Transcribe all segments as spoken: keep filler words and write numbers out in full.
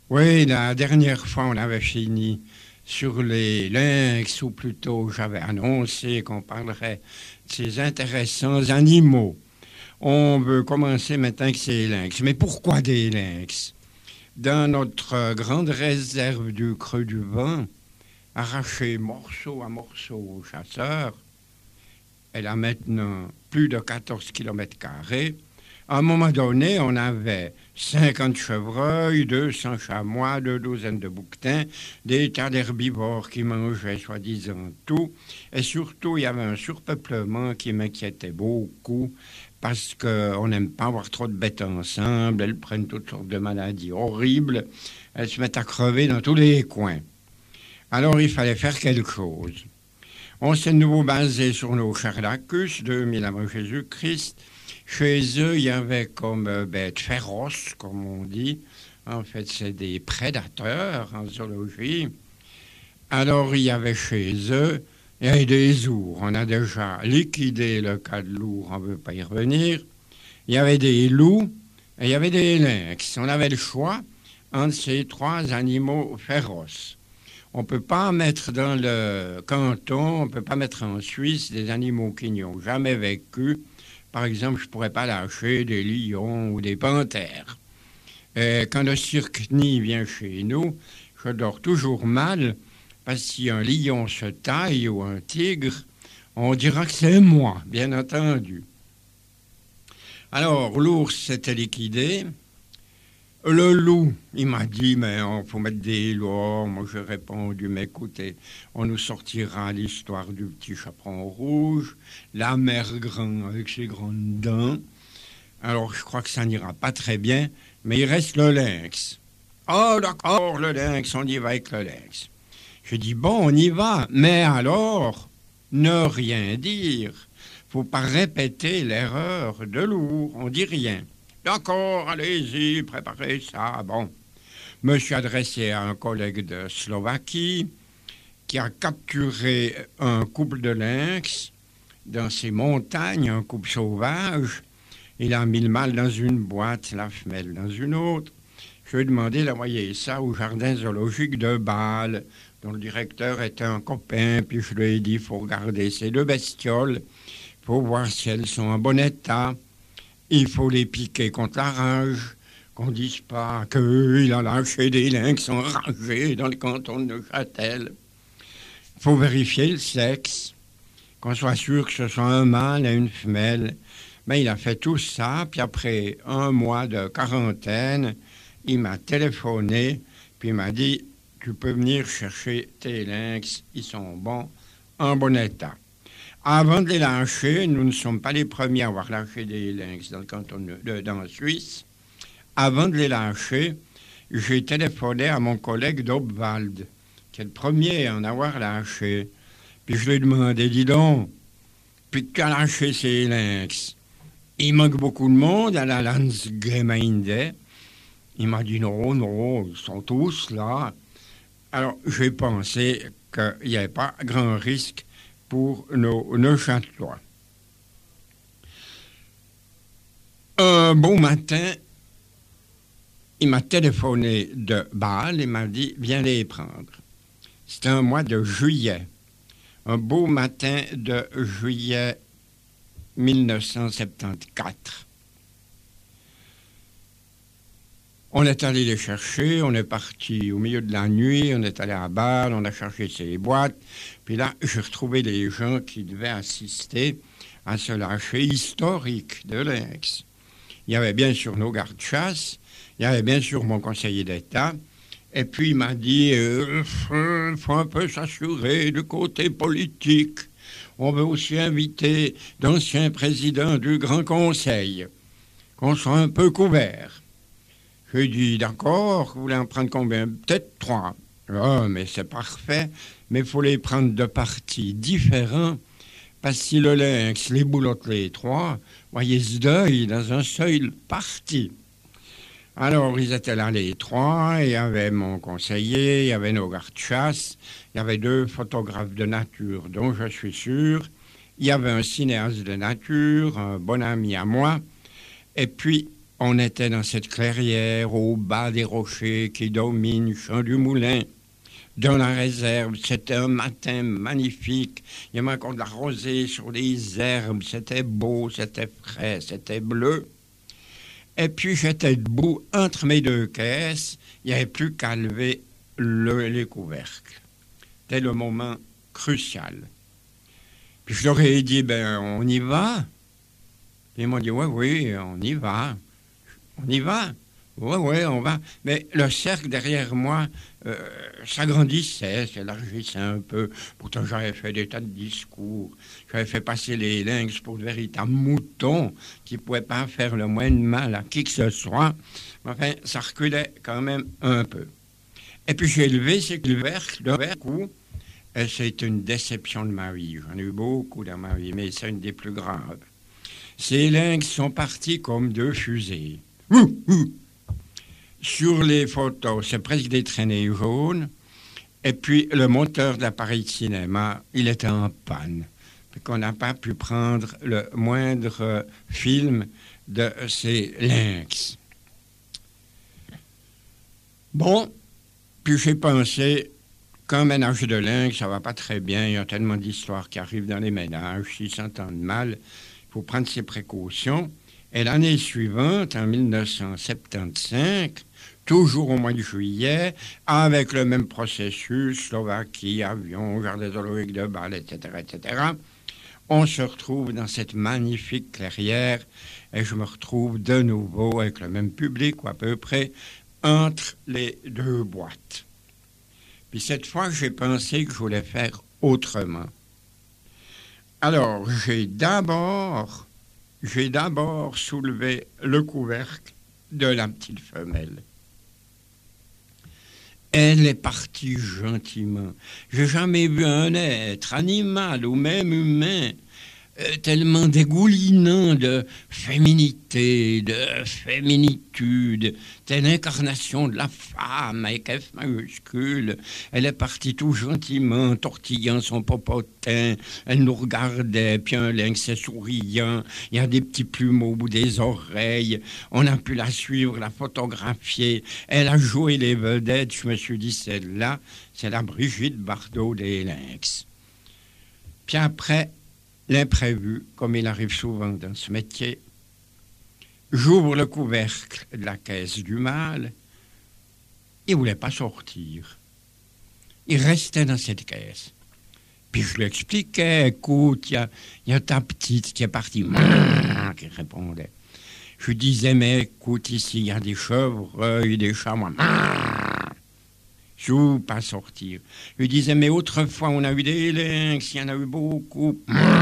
Oui, la dernière fois, on avait fini sur les lynx, ou plutôt j'avais annoncé qu'on parlerait de ces intéressants animaux. On veut commencer maintenant avec ces lynx. Mais pourquoi des lynx? Dans notre euh, grande réserve du Creux du Vent, arrachée morceau à morceau aux chasseurs, elle a maintenant plus de quatorze kilomètres carrés. À un moment donné, on avait cinquante chevreuils, deux cents chamois, deux douzaines de bouquetins, des tas d'herbivores qui mangeaient soi-disant tout. Et surtout, il y avait un surpeuplement qui m'inquiétait beaucoup parce qu'on n'aime pas avoir trop de bêtes ensemble. Elles prennent toutes sortes de maladies horribles. Elles se mettent à crever dans tous les coins. Alors, il fallait faire quelque chose. On s'est de nouveau basé sur nos Chardacus, deux mille avant Jésus-Christ. Chez eux, il y avait comme euh, bêtes féroces, comme on dit. En fait, c'est des prédateurs en zoologie. Alors, il y avait chez eux, il y avait des ours. On a déjà liquidé le cas de l'ours, on ne veut pas y revenir. Il y avait des loups et il y avait des lynx. On avait le choix entre ces trois animaux féroces. On ne peut pas mettre dans le canton, on ne peut pas mettre en Suisse des animaux qui n'y ont jamais vécu. Par exemple, je ne pourrais pas lâcher des lions ou des panthères. Et quand le cirque-nid vient chez nous, je dors toujours mal, parce que si un lion se taille ou un tigre, on dira que c'est moi, bien entendu. Alors, l'ours s'était liquidé. Le loup, il m'a dit, mais il faut mettre des lois. Moi, j'ai répondu, mais écoutez, on nous sortira l'histoire du petit chaperon rouge, la mère grand avec ses grandes dents. Alors, je crois que ça n'ira pas très bien, mais il reste le lynx. Oh, d'accord, le lynx, on y va avec le lynx. Je dis, bon, on y va, mais alors, ne rien dire. Faut pas répéter l'erreur de l'ours, on dit rien. D'accord, allez-y, préparez ça. Bon, je me suis adressé à un collègue de Slovaquie qui a capturé un couple de lynx dans ces montagnes, un couple sauvage. Il a mis le mâle dans une boîte, la femelle dans une autre. Je lui ai demandé d'envoyer ça au jardin zoologique de Bâle, dont le directeur était un copain. Puis je lui ai dit, il faut regarder ces deux bestioles, il faut voir si elles sont en bon état. Il faut les piquer contre la rage, qu'on ne dise pas qu'il a lâché des lynx enragés dans le canton de Neuchâtel. Il faut vérifier le sexe, qu'on soit sûr que ce soit un mâle et une femelle. Mais il a fait tout ça, puis après un mois de quarantaine, il m'a téléphoné, puis il m'a dit, tu peux venir chercher tes lynx, ils sont bons, en bon état. Avant de les lâcher, nous ne sommes pas les premiers à avoir lâché des lynx dans le canton de, dans la Suisse. Avant de les lâcher, j'ai téléphoné à mon collègue d'Obwald, qui est le premier à en avoir lâché. Puis je lui ai demandé, dis donc, puis qui a lâché ces lynx? Il manque beaucoup de monde à la Landsgemeinde. Il m'a dit non, non, ils sont tous là. Alors j'ai pensé qu'il n'y avait pas grand risque pour nos Neuchâtelois. Un beau matin, il m'a téléphoné de Bâle et m'a dit, viens les prendre. C'était un mois de juillet, un beau matin de juillet mille neuf cent soixante-quatorze. On est allé les chercher, on est parti au milieu de la nuit, on est allé à Bâle, on a cherché ces boîtes. Puis là, j'ai retrouvé des gens qui devaient assister à ce lâcher historique de lynx. Il y avait bien sûr nos gardes-chasse, il y avait bien sûr mon conseiller d'État, et puis il m'a dit, il euh, faut un peu s'assurer du côté politique. On veut aussi inviter d'anciens présidents du Grand Conseil, qu'on soit un peu couverts. J'ai dit, d'accord, vous voulez en prendre combien? Peut-être trois. Ah, mais c'est parfait, mais il faut les prendre de partis différents, parce que si le lynx les boulotte les trois, voyez ce deuil dans un seul parti. Alors, ils étaient là les trois, il y avait mon conseiller, il y avait nos gardes-chasse, il y avait deux photographes de nature dont je suis sûr, il y avait un cinéaste de nature, un bon ami à moi, et puis On était dans cette clairière au bas des rochers qui dominent Champ du Moulin. Dans la réserve, c'était un matin magnifique. Il y avait encore de la rosée sur les herbes. C'était beau, c'était frais, c'était bleu. Et puis j'étais debout entre mes deux caisses. Il n'y avait plus qu'à lever le, les couvercles. C'était le moment crucial. Puis je leur ai dit, ben on y va. Puis ils m'ont dit, oui, oui, on y va. On y va. Oui, oui, on va. Mais le cercle derrière moi euh, s'agrandissait, s'élargissait un peu. Pourtant, j'avais fait des tas de discours. J'avais fait passer les lynx pour de véritables moutons qui ne pouvaient pas faire le moins de mal à qui que ce soit. Mais enfin, ça reculait quand même un peu. Et puis, j'ai levé ces couvercles d'un coup. Et c'est une déception de ma vie. J'en ai eu beaucoup dans ma vie, mais c'est une des plus graves. Ces lynx sont partis comme deux fusées. Ouh, ouh. Sur les photos, c'est presque des traînées jaunes. Et puis, le moteur de l'appareil de cinéma, il était en panne. On n'a pas pu prendre le moindre film de ces lynx. Bon, puis j'ai pensé, qu'un ménage de lynx, ça va pas très bien. Il y a tellement d'histoires qui arrivent dans les ménages. S'ils s'entendent mal, il faut prendre ses précautions. Et l'année suivante, en mille neuf cent soixante-quinze, toujours au mois de juillet, avec le même processus, Slovaquie, avion, jardin zoologique de Bâle, et cetera, et cetera, on se retrouve dans cette magnifique clairière et je me retrouve de nouveau avec le même public, ou à peu près, entre les deux boîtes. Puis cette fois, j'ai pensé que je voulais faire autrement. Alors, j'ai d'abord... J'ai d'abord soulevé le couvercle de la petite femelle. Elle est partie gentiment. J'ai jamais vu un être animal ou même humain euh, tellement dégoulinant de féminité, de féminitude, telle incarnation de la femme avec F majuscule. Elle est partie tout gentiment, tortillant son popotin. Elle nous regardait, puis un lynx souriant. Il y a des petits plumeaux au bout des oreilles. On a pu la suivre, la photographier. Elle a joué les vedettes. Je me suis dit, celle-là, c'est la Brigitte Bardot des lynx. Puis après, l'imprévu, comme il arrive souvent dans ce métier, j'ouvre le couvercle de la caisse du mâle. Il ne voulait pas sortir. Il restait dans cette caisse. Puis je lui expliquais, écoute, il y, y a ta petite qui est partie, qui répondait. Je lui disais, mais écoute, ici, il y a des chevreuils, des chamois. Je ne veux pas sortir. Je lui disais, mais autrefois, on a eu des lynx, il y en a eu beaucoup.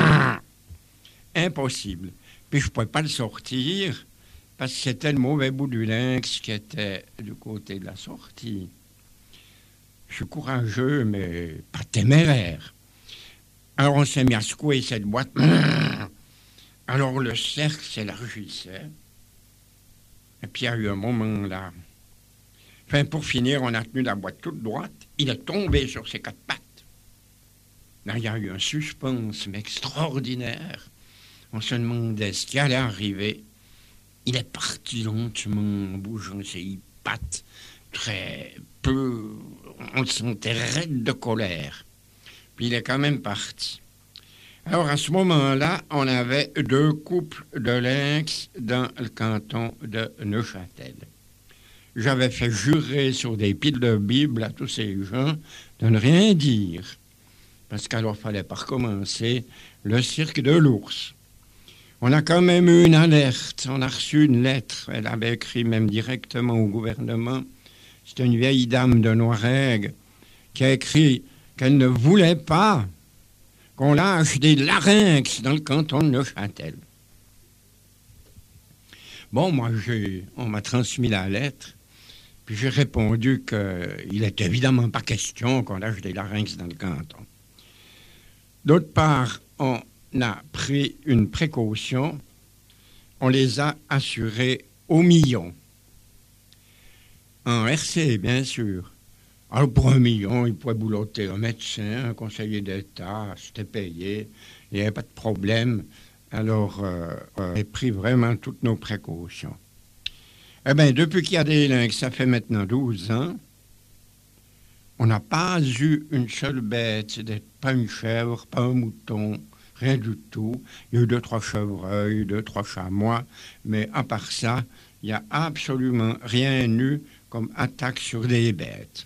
Impossible. Puis je ne pouvais pas le sortir parce que c'était le mauvais bout du lynx qui était du côté de la sortie. Je suis courageux, mais pas téméraire. Alors on s'est mis à secouer cette boîte. Alors le cercle s'élargissait. Et puis il y a eu un moment là. Enfin, pour finir, on a tenu la boîte toute droite. Il est tombé sur ses quatre pattes. Là, il y a eu un suspense, mais extraordinaire. On se demandait ce qui allait arriver. Il est parti lentement, en bougeant ses pattes, très peu. On le sentait raide de colère. Puis il est quand même parti. Alors, à ce moment-là, on avait deux couples de lynx dans le canton de Neuchâtel. J'avais fait jurer sur des piles de Bible à tous ces gens de ne rien dire. Parce qu'alors, il fallait pas recommencer le cirque de l'ours. On a quand même eu une alerte. On a reçu une lettre. Elle avait écrit même directement au gouvernement. C'était une vieille dame de Noirègue qui a écrit qu'elle ne voulait pas qu'on lâche des larynx dans le canton de Neuchâtel. Bon, moi, j'ai, on m'a transmis la lettre. Puis j'ai répondu qu'il n'est évidemment pas question qu'on lâche des larynx dans le canton. D'autre part, on a pris une précaution. On les a assurés au million. En R C, bien sûr. Alors pour un million, il pouvait boulotter un médecin, un conseiller d'État, c'était payé. Il n'y avait pas de problème. Alors, euh, on a pris vraiment toutes nos précautions. Eh bien, depuis qu'il y a des lynx, ça fait maintenant douze ans, on n'a pas eu une seule bête, c'est pas une chèvre, pas un mouton, rien du tout. Il y a eu deux, trois chevreuils, deux, trois chamois, mais à part ça, il n'y a absolument rien eu comme attaque sur des bêtes.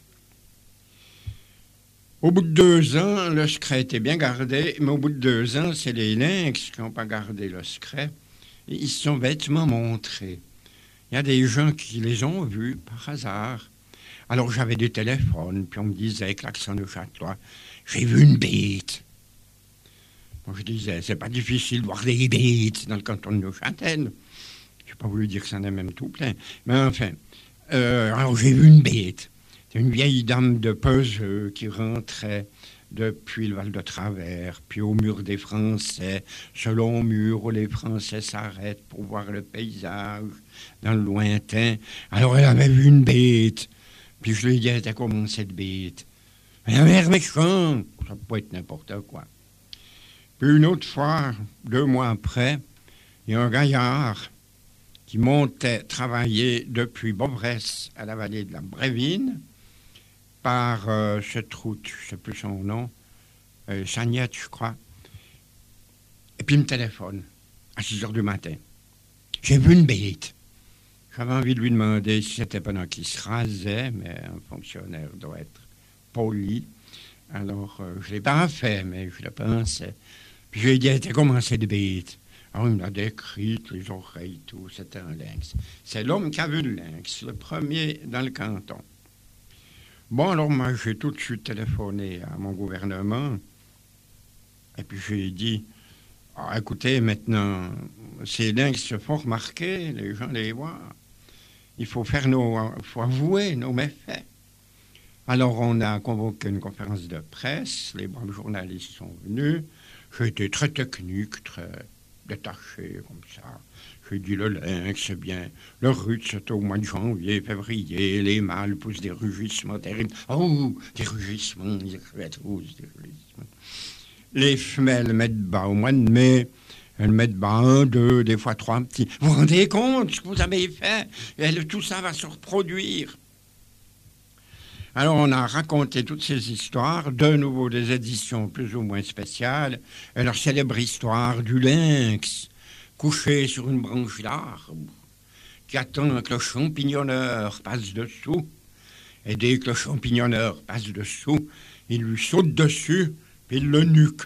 Au bout de deux ans, le secret était bien gardé, mais au bout de deux ans, c'est les lynx qui n'ont pas gardé le secret. Ils se sont bêtement montrés. Il y a des gens qui les ont vus par hasard. Alors j'avais des téléphones, puis on me disait avec l'accent de Châtelois, j'ai vu une bête. Bon, je disais, c'est pas difficile de voir des bêtes dans le canton de Neuchâtel. Je n'ai pas voulu dire que ça en est même tout plein. Mais enfin, euh, alors j'ai vu une bête. C'est une vieille dame de Peseux qui rentrait depuis le Val de Travers, puis au mur des Français, ce long mur où les Français s'arrêtent pour voir le paysage dans le lointain. Alors elle avait vu une bête. Puis je lui ai dit, t'as comment cette bête? Un verre méchant, ça peut être n'importe quoi. Puis une autre fois, deux mois après, il y a un gaillard qui montait travailler depuis Beaubresse à la vallée de la Brévine par euh, cette route, je ne sais plus son nom, euh, Sagnette, je crois. Et puis il me téléphone à six heures du matin. J'ai vu une bête. J'avais envie de lui demander si c'était pendant qu'il se rasait, mais un fonctionnaire doit être poli. Alors, euh, je ne l'ai pas fait, mais je le pensais. Puis je lui ai dit, t'as comment cette bête? Alors, il m'a décrit les oreilles, tout. C'était un lynx. C'est l'homme qui a vu le lynx, le premier dans le canton. Bon, alors, moi, j'ai tout de suite téléphoné à mon gouvernement. Et puis, j'ai dit, ah, écoutez, maintenant, ces lynx se font remarquer, les gens les voient. Il faut faire nos, faut avouer nos méfaits. Alors, on a convoqué une conférence de presse. Les braves journalistes sont venus. J'ai été très technique, très détaché, comme ça. J'ai dit, le lynx, c'est bien. Le rut, c'est au mois de janvier, février. Les mâles poussent des rugissements terribles. Oh, des rugissements, des rugissements. Les femelles mettent bas au mois de mai. Elles mettent bas un, deux, des fois trois petits. Vous vous rendez compte ce que vous avez fait? Et tout ça va se reproduire. Alors, on a raconté toutes ces histoires, de nouveau des éditions plus ou moins spéciales, et leur célèbre histoire du lynx, couché sur une branche d'arbre, qui attend que le champignonneur passe dessous. Et dès que le champignonneur passe dessous, il lui saute dessus, puis il le nuque.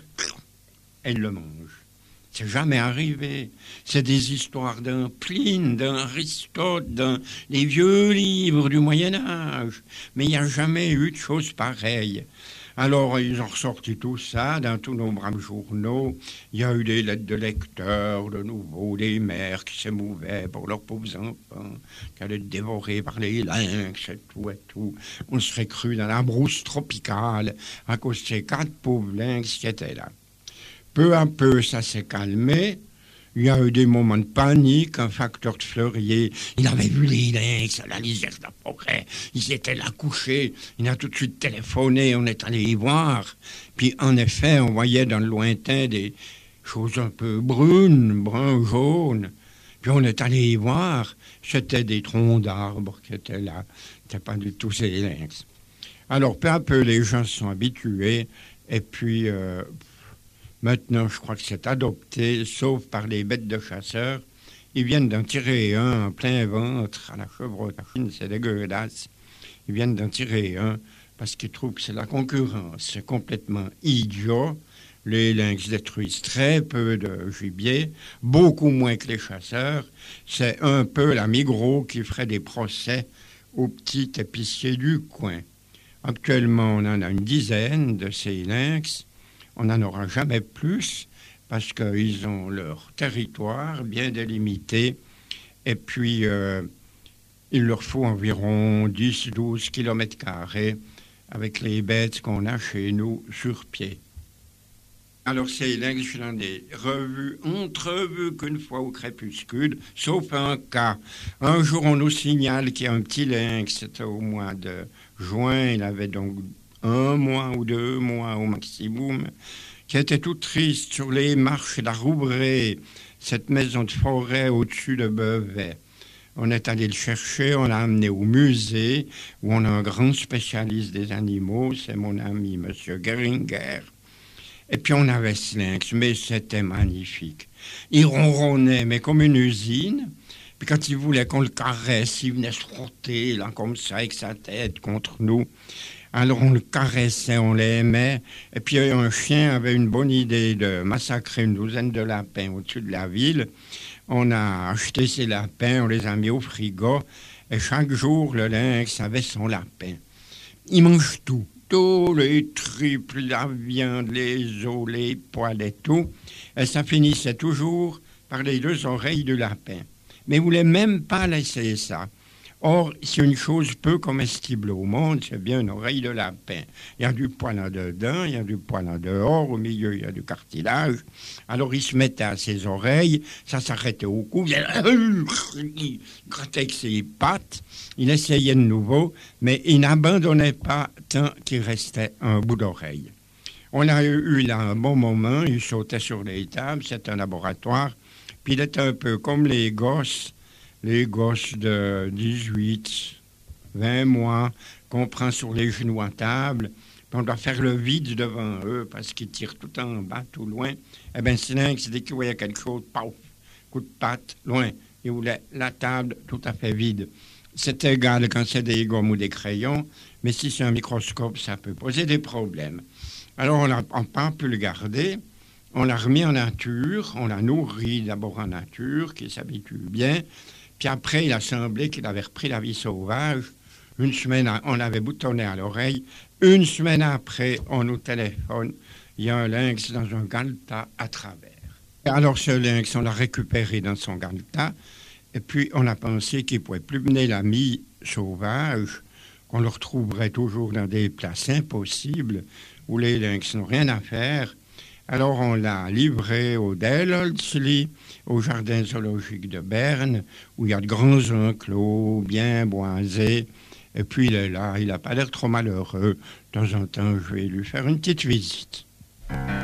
Et il le mange. C'est jamais arrivé. C'est des histoires d'un Pline, d'un Aristote, d'un des vieux livres du Moyen-Âge. Mais il n'y a jamais eu de choses pareilles. Alors, ils ont ressorti tout ça dans tous nos braves journaux. Il y a eu des lettres de lecteurs, de nouveau, des mères qui s'émouvaient pour leurs pauvres enfants, qui allaient être dévorés par les lynx et tout et tout. On serait cru dans la brousse tropicale à cause de ces quatre pauvres lynx qui étaient là. Peu à peu, ça s'est calmé. Il y a eu des moments de panique. Un facteur de Fleurier, il avait vu les lynx à la lisière de la forêt. Ils étaient là couchés. Il a tout de suite téléphoné. On est allé y voir. Puis, en effet, on voyait dans le lointain des choses un peu brunes, brun, jaune. Puis, on est allé y voir. C'était des troncs d'arbres qui étaient là. C'était pas du tout ces lynx. Alors, peu à peu, les gens se sont habitués. Et puis... Euh, Maintenant, je crois que c'est adopté, sauf par les bêtes de chasseurs. Ils viennent d'en tirer un en plein ventre à la chevrotine, c'est dégueulasse. Ils viennent d'en tirer un parce qu'ils trouvent que c'est la concurrence. C'est complètement idiot. Les lynx détruisent très peu de gibier, beaucoup moins que les chasseurs. C'est un peu la Migros qui ferait des procès aux petits épiciers du coin. Actuellement, on en a une dizaine de ces lynx. On n'en aura jamais plus parce qu'ils ont leur territoire bien délimité et puis euh, il leur faut environ dix à douze kilomètres carrés avec les bêtes qu'on a chez nous sur pied. Alors ces lynx, je n'en ai revu, entrevu qu'une fois au crépuscule, sauf un cas. Un jour, on nous signale qu'il y a un petit lynx, c'était au mois de juin, il avait donc un mois ou deux mois au maximum, qui était tout triste sur les marches de la Roubray, cette maison de forêt au-dessus de Beauvais. On est allé le chercher, on l'a amené au musée, où on a un grand spécialiste des animaux, c'est mon ami M. Geringer. Et puis on avait ce lynx, mais c'était magnifique. Il ronronnait, mais comme une usine. Puis quand il voulait qu'on le caresse, il venait se frotter, là, comme ça, avec sa tête contre nous. Alors on le caressait, on l'aimait. Et puis un chien avait une bonne idée de massacrer une douzaine de lapins au-dessus de la ville. On a acheté ces lapins, on les a mis au frigo. Et chaque jour, le lynx avait son lapin. Il mange tout. Tous les tripes, la viande, les os, les poils et tout. Et ça finissait toujours par les deux oreilles du lapin. Mais il ne voulait même pas laisser ça. Or, c'est une chose peu comestible au monde, c'est bien une oreille de lapin. Il y a du poil en dedans, il y a du poil en dehors, au milieu il y a du cartilage. Alors il se mettait à ses oreilles, ça s'arrêtait au cou, il grattait avec ses pattes, il essayait de nouveau, mais il n'abandonnait pas tant qu'il restait un bout d'oreille. On a eu là un bon moment, il sautait sur les tables, c'était un laboratoire, puis il était un peu comme les gosses, les gosses de dix-huit, vingt mois qu'on prend sur les genoux à table, puis on doit faire le vide devant eux parce qu'ils tirent tout en bas, tout loin. Eh bien, c'est lynx, dès qu'il voyait quelque chose, paf, coup de patte, loin. Il voulait la table tout à fait vide. C'est égal quand c'est des gommes ou des crayons, mais si c'est un microscope, ça peut poser des problèmes. Alors, on n'a pas pu le garder. On l'a remis en nature, on l'a nourri d'abord en nature, qu'il s'habitue bien. Puis après, il a semblé qu'il avait repris la vie sauvage. Une semaine, on l'avait boutonné à l'oreille. Une semaine après, on nous téléphone. Il y a un lynx dans un galetas à travers. Alors ce lynx, on l'a récupéré dans son galetas. Et puis, on a pensé qu'il ne pouvait plus mener l'ami sauvage, qu'on le retrouverait toujours dans des places impossibles où les lynx n'ont rien à faire. Alors, on l'a livré au Dellholzli, au jardin zoologique de Berne, où il y a de grands enclos bien boisés. Et puis, il est là, il n'a pas l'air trop malheureux. De temps en temps, je vais lui faire une petite visite.